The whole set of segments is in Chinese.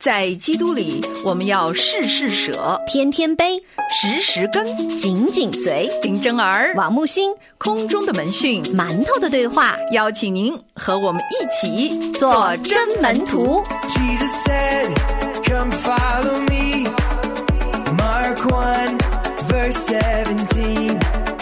在基督里，我们要事事舍， 天天悲， 时时跟， 紧紧随。 林真儿、 王木星， 空中的门讯， 馒头的对话， 邀请您和我们一起做真门徒。 Jesus said, come follow me. Mark 1, verse 17.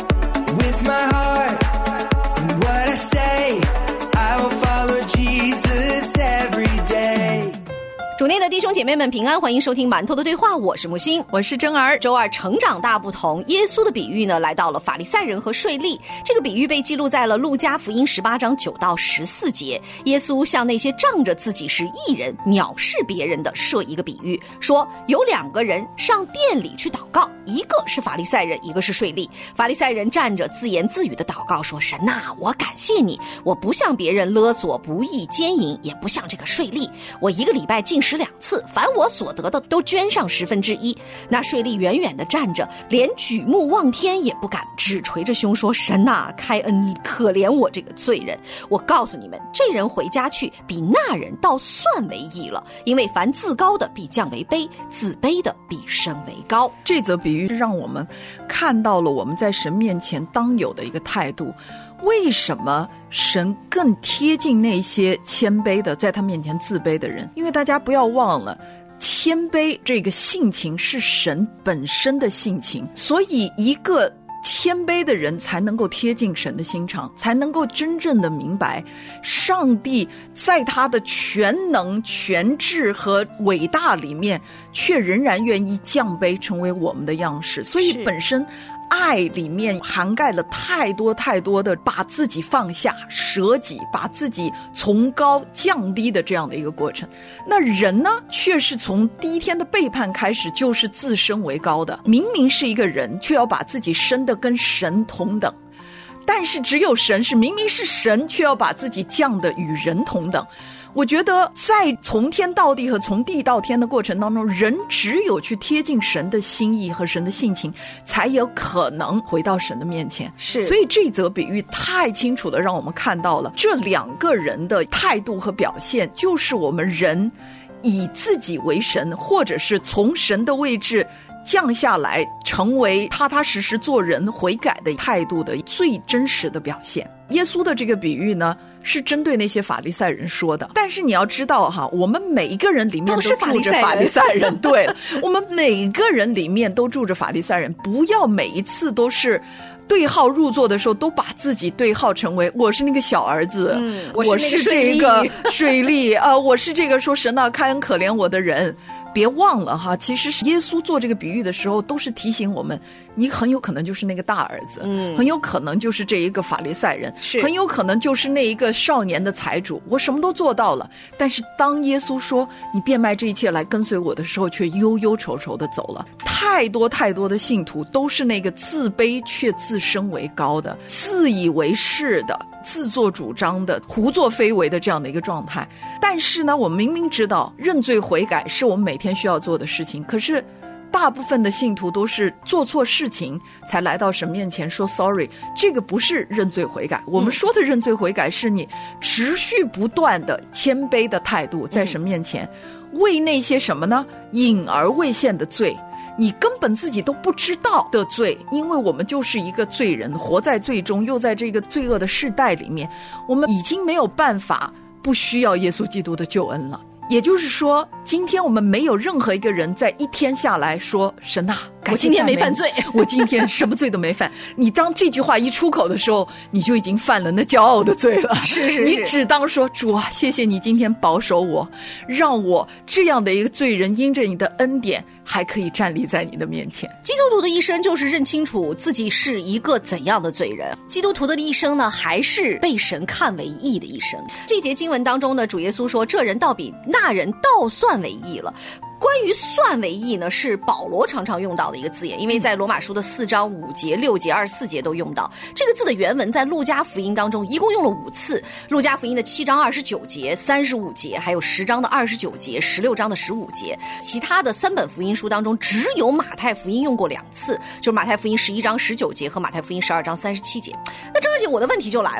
With my heart and what I say, I will follow Jesus every day. 主内的弟兄姐妹们平安，欢迎收听馒头的对话，我是木星， 我是真儿。 周二成长大不同，耶稣的比喻呢来到了法利赛人和税吏。这个比喻被记录在了路加福音18章9到14节。耶稣向那些仗着自己是义人藐视别人的设一个比喻，说有2个人上殿里去祷告，一个是法利赛人，一个是税吏。法利赛人站着自言自语的祷告说，神啊，我感谢你，我不向别人勒索不义奸淫，也不像这个税吏，我一个礼拜禁食2次，凡我所得的都捐上1/10。那税吏远远地站着，连举目望天也不敢，只捶着胸说，神啊，开恩可怜我这个罪人。我告诉你们，这人回家去，比那人倒算为义了，因为凡自高的必降为卑，自卑的必升为高。 这则比喻让我们看到了我们在神面前当有的一个态度。为什么神更贴近那些谦卑的在他面前自卑的人？因为大家不要忘了，谦卑这个性情是神本身的性情，所以一个谦卑的人才能够贴近神的心肠，才能够真正的明白上帝在他的全能全智和伟大里面却仍然愿意降卑成为我们的样式。所以本身爱里面涵盖了太多太多的把自己放下舍己，把自己从高降低的这样的一个过程。那人呢，却是从第一天的背叛开始就是自升为高的，明明是一个人，却要把自己升得跟神同等。但是只有神是明明是神，却要把自己降得与人同等。我觉得在从天到地和从地到天的过程当中，人只有去贴近神的心意和神的性情，才有可能回到神的面前。 是， 所以这则比喻太清楚的让我们看到了这2个人的态度和表现，就是我们人以自己为神，或者是从神的位置降下来，成为踏踏实实做人悔改的态度的最真实的表现。耶稣的这个比喻呢，是针对那些法利赛人说的，但是你要知道哈，我们每一个人里面都住着法利赛人。对了，我们每一个人里面都住着法利赛人，不要每一次都是对号入座的时候都把自己对号成为我是那个小儿子，我是这个税吏啊，我是这个说神啊开恩可怜我的人。别忘了哈，其实耶稣做这个比喻的时候都是提醒我们，你很有可能就是那个大儿子，很有可能就是这一个法利赛人，很有可能就是那一个少年的财主，我什么都做到了，但是当耶稣说你变卖这一切来跟随我的时候，却忧忧愁愁的走了。太多太多的信徒都是那个自卑却自升为高的，自以为是的，自作主张的，胡作非为的这样的一个状态。但是呢，我明明知道认罪悔改是我们每天需要做的事情，可是大部分的信徒都是做错事情才来到神面前说 sorry， 这个不是认罪悔改。我们说的认罪悔改是你持续不断的谦卑的态度，在神面前为那些什么呢，隐而未现的罪，你根本自己都不知道的罪，因为我们就是一个罪人，活在罪中，又在这个罪恶的世代里面，我们已经没有办法不需要耶稣基督的救恩了。也就是说，今天我们没有任何一个人在一天下来说，神啊， 我今天没犯罪， 我今天什么罪都没犯。你当这句话一出口的时候，你就已经犯了那骄傲的罪了。 是你只当说，主啊，谢谢你今天保守我，让我这样的一个罪人因着你的恩典还可以站立在你的面前。 基督徒的一生就是认清楚自己是一个怎样的罪人。基督徒的一生呢，还是被神看为义的一生。这节经文当中呢，主耶稣说，这人倒比那人倒算为义了。关于算为义呢，是保罗常常用到的一个字眼，因为在罗马书的4章5节、6节、24节都用到这个字的原文，在路加福音当中一共用了5次。路加福音的7章29节、35节，还有10章的29节、16章的15节。其他的3本福音书当中，只有马太福音用过2次，就是马太福音11章19节和马太福音12章37节。那郑二姐，我的问题就来了，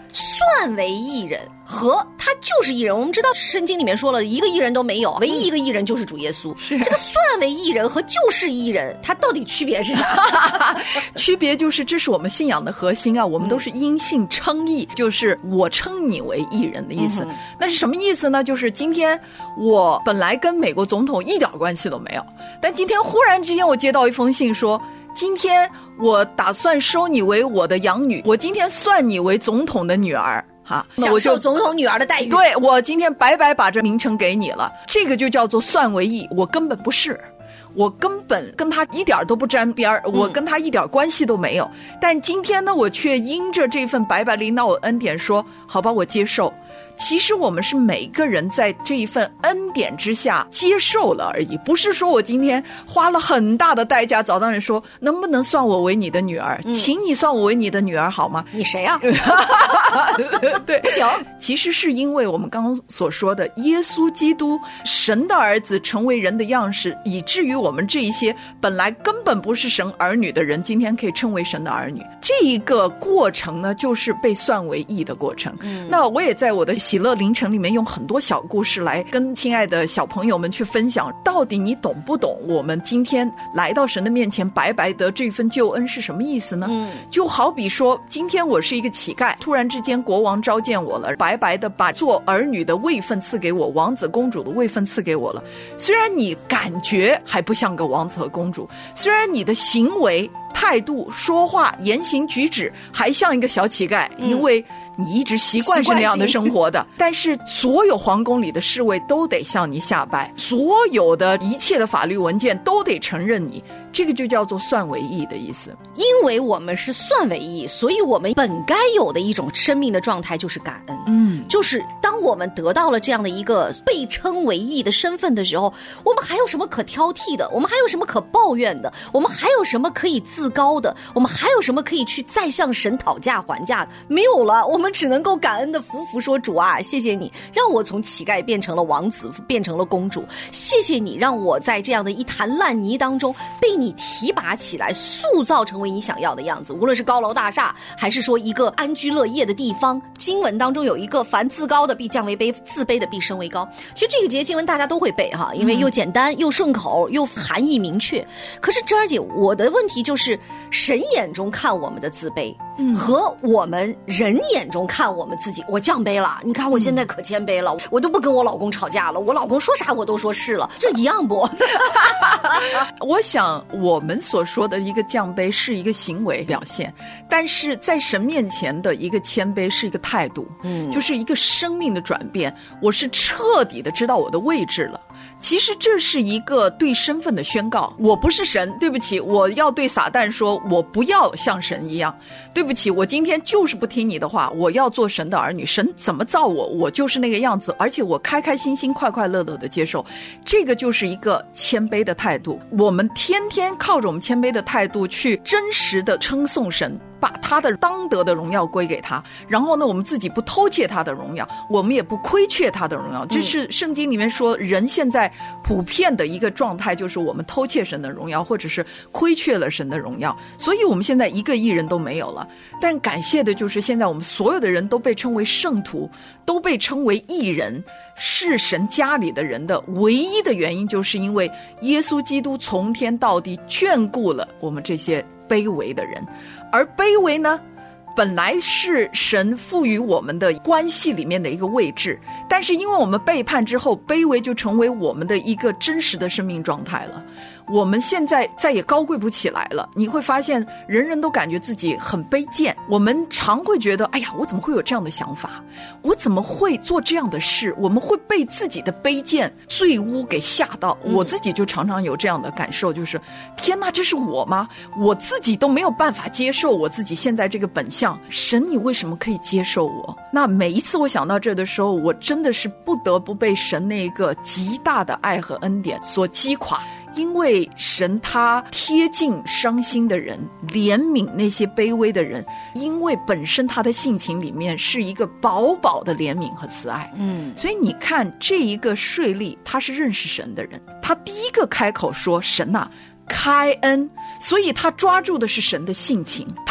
算为义人和他就是义人。我们知道圣经里面说了，一个义人都没有，唯一一个义人就是主耶稣。这个算为义人和就是义人，它到底区别是啥？ 区别就是这是我们信仰的核心啊，我们都是因信称义，就是我称你为义人的意思。那是什么意思呢？就是今天我本来跟美国总统一点关系都没有，但今天忽然之间我接到一封信说，今天我打算收你为我的养女，我今天算你为总统的女儿哈，那我就享受总统女儿的待遇。 对，我今天白白把这名称给你了，这个就叫做算为义。我根本不是，我根本跟他一点都不沾边，我跟他一点关系都没有。但今天呢，我却因着这份白白领导我恩典说，好吧，我接受。其实我们是每个人在这一份恩典之下接受了而已，不是说我今天花了很大的代价找到人说，能不能算我为你的女儿，请你算我为你的女儿好吗？ 你谁啊？ 对， 不行。 其实是因为我们刚刚所说的耶稣基督神的儿子成为人的样式，以至于我们这一些本来根本不是神儿女的人，今天可以称为神的儿女。这一个过程呢，就是被算为义的过程。那我也在我的喜乐凌晨里面用很多小故事来跟亲爱的小朋友们去分享，到底你懂不懂我们今天来到神的面前白白得这份救恩是什么意思呢？就好比说今天我是一个乞丐，突然之间国王召见我了，白白的把做儿女的位分赐给我，王子公主的位分赐给我了。虽然你感觉还不像个王子和公主，虽然你的行为态度说话言行举止还像一个小乞丐，因为你一直习惯是那样的生活的，但是所有皇宫里的侍卫都得向你下拜，所有的一切的法律文件都得承认你，这个就叫做算为义的意思。 因为我们是算为义，所以我们本该有的一种生命的状态就是感恩。就是当我们得到了这样的一个被称为义的身份的时候，我们还有什么可挑剔的？我们还有什么可抱怨的？我们还有什么可以自高的？我们还有什么可以去再向神讨价还价的？没有了，我们只能够感恩的服说，主啊，谢谢你让我从乞丐变成了王子，变成了公主，谢谢你让我在这样的一滩烂泥当中被你提拔起来，塑造成为你想要的样子。无论是高楼大厦，还是说一个安居乐业的地方，经文当中有一个凡自高的必降为卑，自卑的必升为高。其实这个节经文大家都会背哈，因为又简单又顺口又含义明确。可是珍儿姐，我的问题就是神眼中看我们的自卑和我们人眼中看我们自己，我降卑了，你看我现在可谦卑了，我都不跟我老公吵架了，我老公说啥我都说是了，这一样不？ 我想我们所说的一个降卑是一个行为表现，但是在神面前的一个谦卑是一个态度，就是一个生命的转变，我是彻底的知道我的位置了。其实这是一个对身份的宣告，我不是神，对不起，我要对撒旦说，我不要像神一样，对不起，我今天就是不听你的话，我要做神的儿女，神怎么造我，我就是那个样子，而且我开开心心快快乐乐的接受，这个就是一个谦卑的态度。我们天天靠着我们谦卑的态度去真实的称颂神，把他的当得的荣耀归给他，然后呢，我们自己不偷窃他的荣耀，我们也不亏缺他的荣耀。这是圣经里面说人现在普遍的一个状态，就是我们偷窃神的荣耀，或者是亏缺了神的荣耀，所以我们现在一个义人都没有了。但感谢的就是现在我们所有的人都被称为圣徒，都被称为义人，是神家里的人的唯一的原因，就是因为耶稣基督从天到地眷顾了我们这些卑微的人。而卑微呢，本来是神赋予我们的关系里面的一个位置，但是因为我们背叛之后，卑微就成为我们的一个真实的生命状态了。我们现在再也高贵不起来了，你会发现人人都感觉自己很卑贱。我们常会觉得，哎呀，我怎么会有这样的想法，我怎么会做这样的事，我们会被自己的卑贱罪污给吓到。我自己就常常有这样的感受，就是天哪，这是我吗？我自己都没有办法接受我自己现在这个本相，神你为什么可以接受我？那每一次我想到这的时候，我真的是不得不被神那个极大的爱和恩典所击垮。因为神他贴近伤心的人，怜悯那些卑微的人，因为本身他的性情里面是一个饱饱的怜悯和慈爱。所以你看这一个税吏，他是认识神的人，他第一个开口说神啊开恩，所以他抓住的是神的性情，他看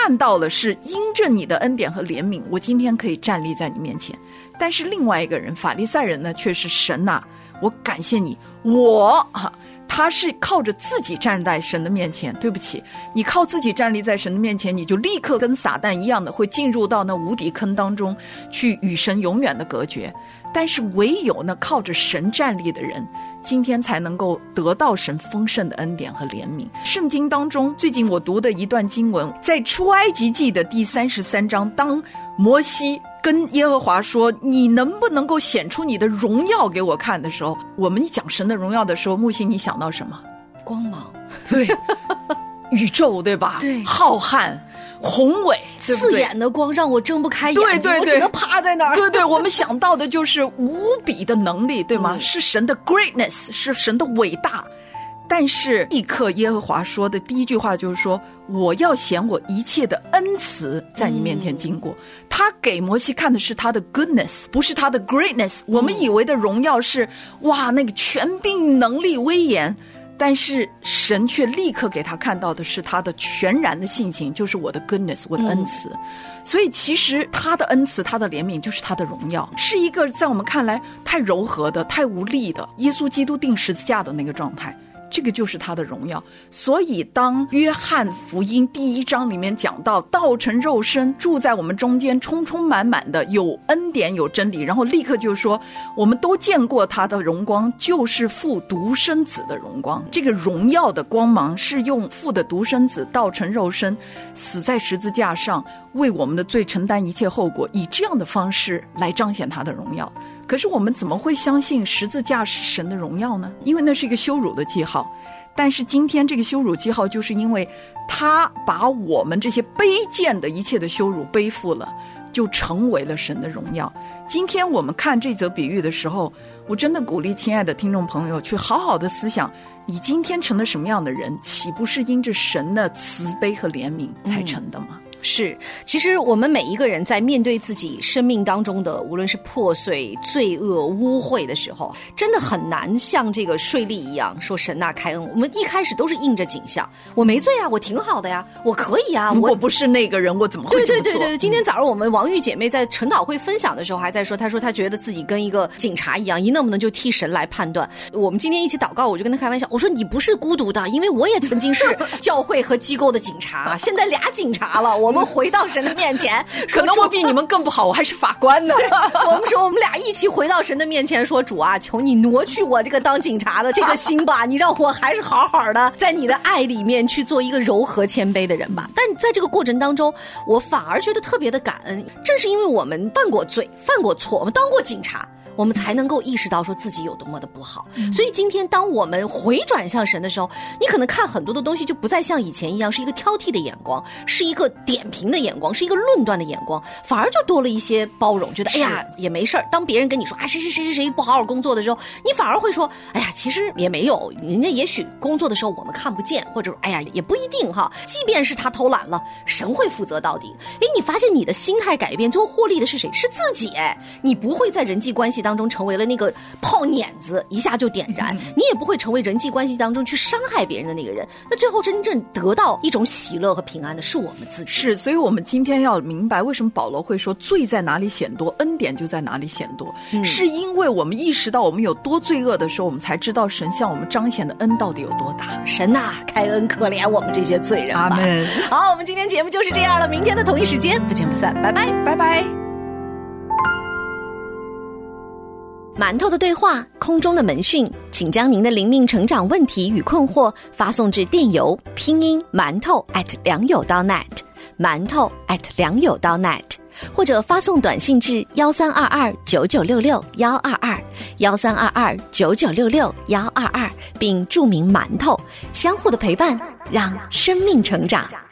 看到了是因着你的恩典和怜悯，我今天可以站立在你面前。但是另外一个人，法利赛人呢，却是神啊，我感谢你，他是靠着自己站在神的面前。对不起，你靠自己站立在神的面前，你就立刻跟撒旦一样的会进入到那无底坑当中去，与神永远的隔绝。但是唯有呢靠着神站立的人，今天才能够得到神丰盛的恩典和怜悯。圣经当中最近我读的一段经文，在出埃及记的第33章，当摩西跟耶和华说，你能不能够显出你的荣耀给我看的时候，我们一讲神的荣耀的时候，木星你想到什么？ 光芒， 对，宇宙，对吧？ 对， 浩瀚宏伟， 刺眼的光让我睁不开眼睛， 对， 我只能趴在那儿。 对，我们想到的就是无比的能力，对吗？是神的 greatness， 是神的伟大。但是立刻耶和华说的第一句话就是说，我要显我一切的恩慈在你面前经过。他给摩西看的是他的 goodness， 不是他的 greatness。我们以为的荣耀是哇那个权柄能力威严，但是神却立刻给他看到的是他的全然的性情，就是我的 goodness， 我的恩慈。所以其实他的恩慈，他的怜悯就是他的荣耀，是一个在我们看来太柔和的，太无力的耶稣基督钉十字架的那个状态，这个就是他的荣耀。所以当约翰福音第1章里面讲到道成肉身住在我们中间，充充满满的有恩典有真理，然后立刻就说我们都见过他的荣光，就是父独生子的荣光。这个荣耀的光芒是用父的独生子道成肉身，死在十字架上，为我们的罪承担一切后果，以这样的方式来彰显他的荣耀。可是我们怎么会相信十字架是神的荣耀呢？因为那是一个羞辱的记号。但是今天这个羞辱记号，就是因为他把我们这些卑贱的一切的羞辱背负了，就成为了神的荣耀。今天我们看这则比喻的时候，我真的鼓励亲爱的听众朋友去好好的思想，你今天成了什么样的人，岂不是因着神的慈悲和怜悯才成的吗？ 是，其实我们每一个人在面对自己生命当中的无论是破碎、罪恶、污秽的时候，真的很难像这个税吏一样说神啊开恩。我们一开始都是印着景象，我没罪啊，我挺好的呀，我可以啊， 如果不是那个人我怎么会这么做？ 对，今天早上我们王玉姐妹在晨祷会分享的时候还在说，她说她觉得自己跟一个警察一样，能不能就替神来判断。我们今天一起祷告，我就跟她开玩笑，我说你不是孤独的，因为我也曾经是教会和机构的警察，现在俩警察了，我们回到神的面前， 可能我比你们更不好，我还是法官呢。 我们说我们俩一起回到神的面前，说主啊，求你挪去我这个当警察的这个心吧，你让我还是好好的在你的爱里面去做一个柔和谦卑的人吧。但在这个过程当中，我反而觉得特别的感恩，正是因为我们犯过罪、犯过错，我们当过警察，我们才能够意识到说自己有多么的不好。所以今天当我们回转向神的时候，你可能看很多的东西就不再像以前一样是一个挑剔的眼光，是一个点评的眼光，是一个论断的眼光，反而就多了一些包容，觉得哎呀也没事儿。当别人跟你说啊谁不好好工作的时候，你反而会说哎呀其实也没有，人家也许工作的时候我们看不见，或者哎呀也不一定哈，即便是他偷懒了，神会负责到底。你发现你的心态改变，最后获利的是谁？是自己。你不会在人际关系当中成为了那个炮碾子一下就点燃，你也不会成为人际关系当中去伤害别人的那个人。那最后真正得到一种喜乐和平安的是我们自己。 是，所以我们今天要明白为什么保罗会说罪在哪里显多，恩典就在哪里显多，是因为我们意识到我们有多罪恶的时候，我们才知道神向我们彰显的恩到底有多大。 神啊，开恩可怜我们这些罪人吧。 阿们。 好，我们今天节目就是这样了，明天的同一时间不见不散，拜拜拜拜。 馒头的对话，空中的门讯，请将您的灵命成长问题与困惑发送至电邮拼音馒头@良友.net，馒头@良友.net，或者发送短信至132299661122132299661122，并注明馒头，相互的陪伴，让生命成长。